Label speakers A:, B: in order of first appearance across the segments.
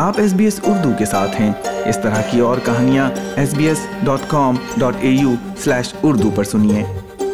A: آپ SBS اردو کے ساتھ ہیں۔ اس طرح کی اور کہانیاں sbs.com.au/urdu پر سنیے۔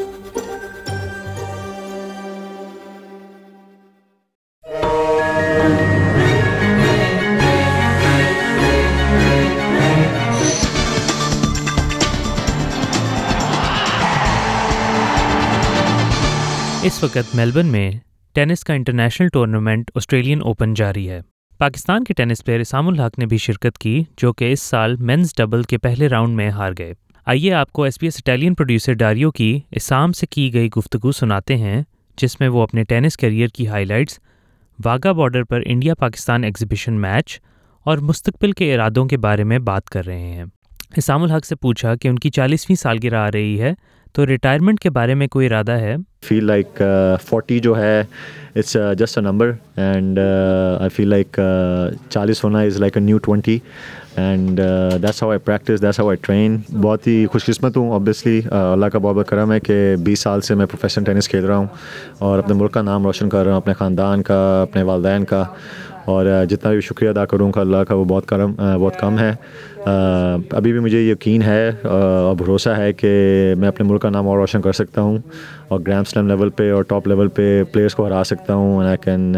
B: اس وقت میلبرن میں ٹینس کا انٹرنیشنل ٹورنامنٹ آسٹریلین اوپن جاری ہے۔ پاکستان کے ٹینس پلیئر اسام الحق نے بھی شرکت کی، جو کہ اس سال مینز ڈبل کے پہلے راؤنڈ میں ہار گئے۔ آئیے آپ کو SBS اٹیلین پروڈیوسر ڈاریو کی اسام سے کی گئی گفتگو سناتے ہیں، جس میں وہ اپنے ٹینس کیریئر کی ہائی لائٹس، واگا بارڈر پر انڈیا پاکستان ایگزیبیشن میچ اور مستقبل کے ارادوں کے بارے میں بات کر رہے ہیں۔ اسام الحق سے پوچھا کہ ان کی 40ویں سالگرہ آ رہی ہے تو ریٹائرمنٹ کے بارے میں کوئی ارادہ ہے؟
C: فیل لائک 40 جو ہے it's just a number and I feel like 40 ہونا is like a new 20 and that's how I practice, that's how I train. بہت ہی خوش قسمت ہوں اوبیسلی، اللہ کا بہت بہت کرم ہے کہ 20 سال سے میں پروفیشنل ٹینس کھیل رہا ہوں اور اپنے ملک کا نام روشن کر رہا ہوں، اپنے خاندان کا، اپنے والدین کا، اور جتنا بھی شکریہ ادا کروں گا اللہ کا وہ بہت کم ہے۔ ابھی بھی مجھے یقین ہے اور بھروسہ ہے کہ میں اپنے ملک کا نام اور روشن کر سکتا ہوں اور گرینڈ سلیم لیول پہ اور ٹاپ لیول پہ پلیئرس کو ہرا سکتا ہوں، and I can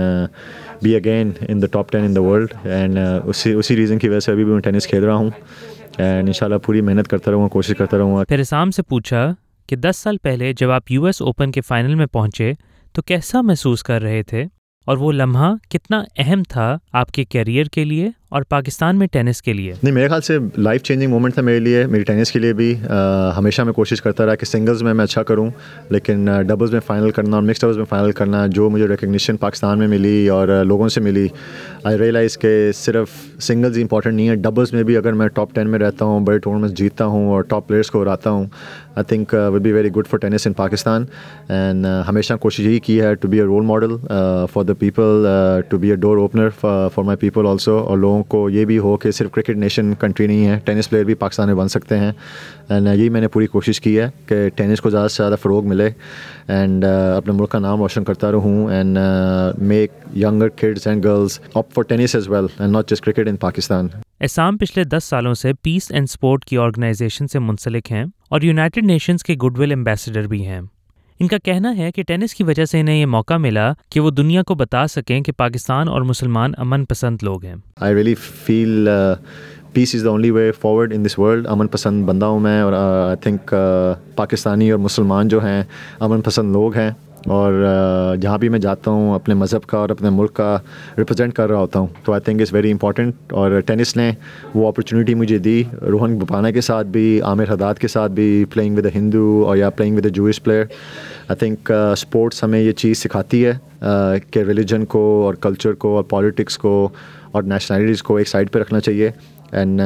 C: be again in the top 10 in the world, and اسی ریزن کی وجہ سے ابھی بھی میں ٹینس کھیل رہا ہوں، اینڈ انشاءاللہ پوری محنت کرتا رہوں گا، کوشش کرتا رہوں گا۔
B: پھر اسام سے پوچھا کہ 10 سال پہلے جب آپ US اوپن کے فائنل میں پہنچے تو کیسا محسوس کر رہے تھے، اور وہ لمحہ کتنا اہم تھا آپ کے کیریئر کے لیے اور پاکستان میں ٹینس کے لیے؟
C: نہیں، میرے خیال سے لائف چینجنگ مومنٹ تھا میرے لیے، میری ٹینس کے لیے بھی۔ ہمیشہ میں کوشش کرتا رہا کہ سنگلز میں اچھا کروں، لیکن ڈبلز میں فائنل کرنا اور مکس ڈبلز میں فائنل کرنا، جو مجھے ریکگنیشن پاکستان میں ملی اور لوگوں سے ملی، آئی ریئلائز کہ صرف سنگلز ہی امپورٹنٹ نہیں ہے، ڈبلز میں بھی اگر میں ٹاپ 10 میں رہتا ہوں، بڑے ٹورنامنٹس جیتتا ہوں اور ٹاپ پلیئرس کو ہراتا ہوں، I think will be very good for tennis in Pakistan. And ہمیشہ کوشش یہی کی ہے to be a role model for the people, to be a door opener for my people also, اور لوگوں کو یہ بھی ہو کہ صرف کرکٹ نیشن کنٹری نہیں ہے، ٹینس پلیئر بھی پاکستان میں بن سکتے ہیں۔ اینڈ یہی میں نے پوری کوشش کی ہے کہ ٹینس کو زیادہ سے زیادہ فروغ ملے اینڈ اپنے ملک کا نام روشن کرتا رہوں، and make younger kids and girls up for tennis as well and not just cricket in Pakistan.
B: Aisam پچھلے 10 سالوں سے پیس اینڈ سپورٹ کی آرگنائزیشن سے منسلک ہیں اور یونائٹڈ نیشنز کے گڈ ول ایمبیسڈر بھی ہیں۔ ان کا کہنا ہے کہ ٹینس کی وجہ سے انہیں یہ موقع ملا کہ وہ دنیا کو بتا سکیں کہ پاکستان اور مسلمان امن پسند لوگ ہیں۔
C: I really feel peace is the only way forward in this world۔ امن پسند بندہ ہوں میں، اور I think پاکستانی اور مسلمان جو ہیں امن پسند لوگ ہیں، اور جہاں بھی میں جاتا ہوں اپنے مذہب کا اور اپنے ملک کا ریپرزینٹ کر رہا ہوتا ہوں، تو I think it's very important. اور ٹینس نے وہ اپرچونیٹی مجھے دی، روہن بوپانا کے ساتھ بھی، عامر حداد کے ساتھ بھی، پلینگ ود اے ہندو اور یا playing with a Jewish player. I think sports ہمیں یہ چیز سکھاتی ہے کہ ریلیجن کو اور کلچر کو اور پالیٹکس کو اور نیشنلٹیز کو ایک سائڈ پہ رکھنا چاہیے، اینڈ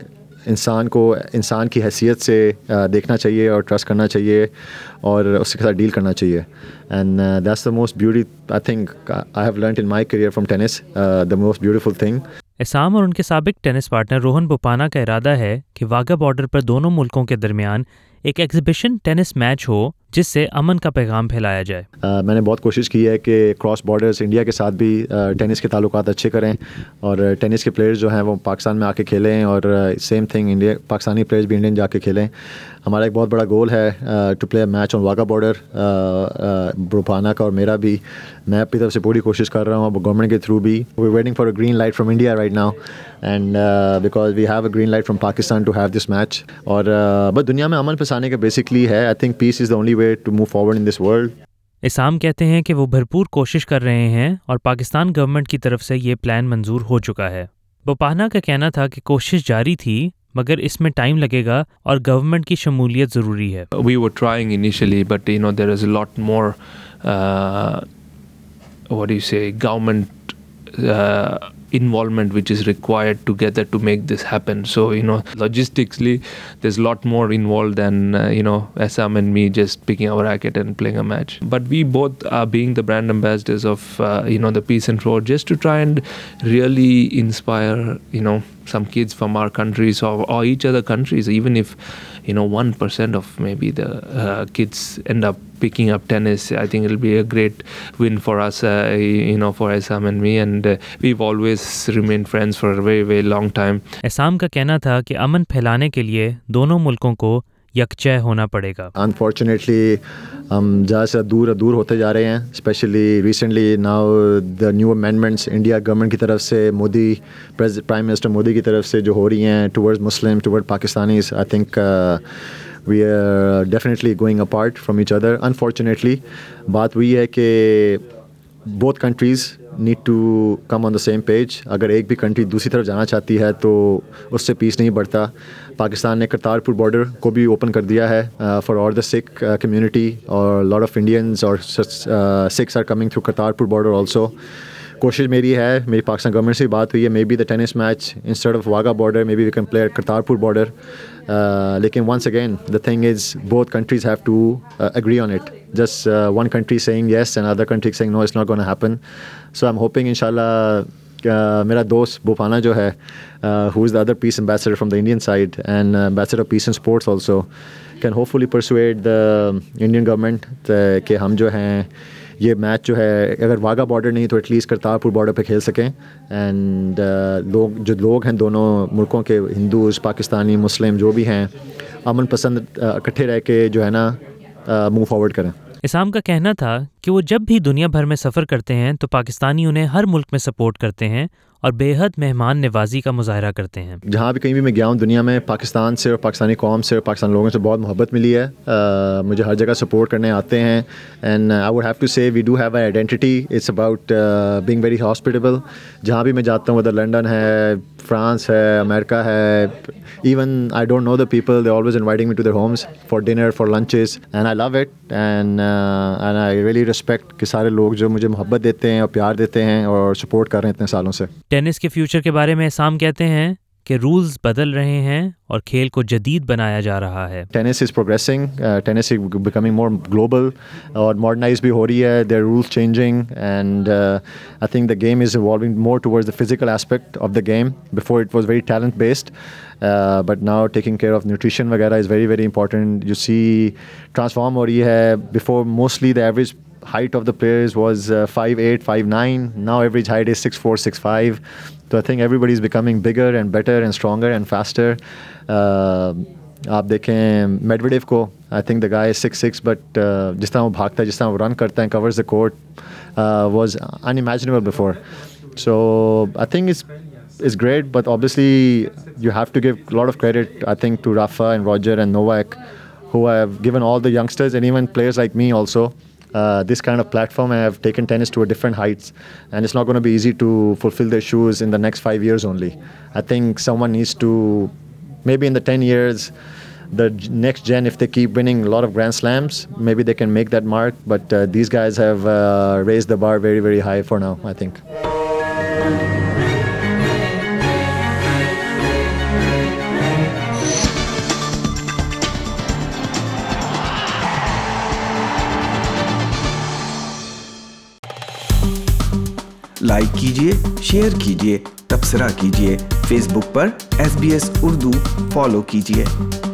C: انسان کو انسان کی حیثیت سے دیکھنا چاہیے اور ٹرسٹ کرنا چاہیے اور اس کے ساتھ ڈیل کرنا چاہیے، and that's the most beauty I think I have learned in my career from tennis, the most beautiful thing.
B: Aisam اور ان کے سابق ٹینس پارٹنر روہن بوپانا کا ارادہ ہے کہ واگا بارڈر پر دونوں ملکوں کے درمیان ایک ایگزیبیشن ٹینس میچ ہو جس سے امن کا پیغام پھیلایا جائے۔
C: میں نے بہت کوشش کی ہے کہ کراس بارڈرز انڈیا کے ساتھ بھی ٹینس کے تعلقات اچھے کریں، اور ٹینس کے پلیئرز جو ہیں وہ پاکستان میں آ کے کھیلیں، اور same thing India Pakistani players بھی انڈین جا کے کھیلیں۔ ہمارا ایک بہت بڑا گول ہے to play a match on Wagah border, Bopanna کا اور میرا بھی۔ میں اپنی طرف سے پوری کوشش کر رہا ہوں، اب گورنمنٹ کے تھرو بھی we waiting for a green light from India right now, and because we have a green light from Pakistan to have this match. اور بس دنیا میں امن پھنسانے کا بیسکلی ہے، I think peace is the only way to move forward in this world.
B: Aisam کہتے ہیں کہ وہ بھرپور کوشش کر رہے ہیں اور پاکستان گورنمنٹ کی طرف سے یہ پلان منظور ہو چکا ہے۔ بوپانا کا کہنا تھا کہ کوشش جاری تھی مگر اس میں ٹائم لگے گا اور گورنمنٹ کی شمولیت ضروری ہے۔
D: We were trying initially, but there is a lot more government involvement which is required together to make this happen. So logistically there's a lot more involved than Assam and me just picking our racket and playing a match. But we both are being the brand ambassadors of the peace and flow, just to try and really inspire some kids from our countries or each other countries. Even if 1% of maybe the kids end up picking up tennis, I think it'll be a great win for us, for Assam and me. And we've always always remained friends for a very, very long time.
B: Ahsam کا کہنا تھا کہ امن پھیلانے کے لیے دونوں ملکوں کو یکجا ہونا پڑے گا.
C: انفارچونیٹلی ہم زیادہ سے دور ہوتے جا رہے ہیں, especially recently now the new amendments India government کی طرف سے, مودی پرائم منسٹر مودی کی طرف سے جو ہو رہی ہیں towards Muslim, toward Pakistanis. I think we are definitely going apart from each other. Unfortunately بات وہی ہے کہ both countries need to come on the same page. اگر ایک بھی کنٹری دوسری طرف جانا چاہتی ہے تو اس سے پیس نہیں بڑھتا. پاکستان نے کرتارپور بارڈر کو بھی اوپن کر دیا ہے for all the Sikh community, اور لاٹ آف انڈینز اور Sikhs are coming through Kartarpur border also. کوشش میری ہے, میری پاکستان گورنمنٹ سے بات ہوئی ہے, maybe the tennis match instead of Wagah border maybe we can play Kartarpur border. لیکن once again the thing is both countries have to agree on it. Just one country saying yes and other country saying no, it's not gonna happen. So I am hoping ان شاء اللہ میرا دوست بوپانا جو ہے, who is the other peace ambassador from the Indian side and ambassador of peace and sports also, can hopefully persuade the Indian government کہ ہم جو ہیں یہ میچ جو ہے اگر واگا بارڈر نہیں تو ایٹ لیسٹ کرتارپور بارڈر پہ کھیل سکیں. اینڈ لوگ ہیں دونوں ملکوں کے, ہندوز, پاکستانی, مسلم جو بھی ہیں, امن پسند اکٹھے رہ کے جو ہے نا موو فارورڈ کریں.
B: اسام کا کہنا تھا کہ وہ جب بھی دنیا بھر میں سفر کرتے ہیں تو پاکستانی انہیں ہر ملک میں سپورٹ کرتے ہیں اور بے حد مہمان نوازی کا مظاہرہ کرتے ہیں.
C: جہاں بھی کہیں بھی میں گیا ہوں دنیا میں, پاکستان سے اور پاکستانی قوم سے اور پاکستانی لوگوں سے بہت محبت ملی ہے. مجھے ہر جگہ سپورٹ کرنے آتے ہیں. And I would have to say we do have a identity. It's about being very hospitable. جہاں بھی میں جاتا ہوں, ادھر لنڈن ہے, فرانس ہے, امریکہ ہے, even I don't know the people, they always inviting me to their homes for dinner, for lunches, and I love it. And I really respect کہ سارے لوگ جو مجھے محبت دیتے ہیں اور پیار دیتے ہیں اور سپورٹ کر رہے ہیں اتنے سالوں سے.
B: ٹینس کے فیوچر کے بارے میں اسام کہتے ہیں کہ رولز بدل رہے ہیں اور کھیل کو جدید بنایا جا رہا ہے.
C: Tennis is progressing, tennis is becoming more global اور ماڈرنائز بھی ہو رہی ہے. Their rules changing and I think the game is evolving more towards the physical aspect of the game. Before it was very talent based, but now taking care of nutrition وغیرہ is very very important. You see transform ہو رہی ہے. Before mostly the average height of the players was 5'8", 5'9". Now average height is 6'4", 6'5". So I think everybody is becoming bigger and better and stronger and faster. آپ دیکھیں میڈویڈیو کو, آئی think the guy is 6'6", but جس طرح وہ بھاگتا ہے, جس طرح وہ رن کرتا ہے, covers the court, was unimaginable before. So I think it's great, but obviously you have to give a lot of credit, I think, to Rafa and Roger and Novak, who have given all the youngsters and even players like me also this kind of platform and have taken tennis to a different heights, and it's not going to be easy to fulfill their shoes in the next 5 years only. I think someone needs to, maybe in the 10 years, the next gen, if they keep winning a lot of Grand Slams, maybe they can make that mark, but these guys have raised the bar very, very high for now, I think.
A: Like کیجیے, share کیجیے, تبصرہ کیجیے. Facebook پر SBS Urdu follow کیجیے.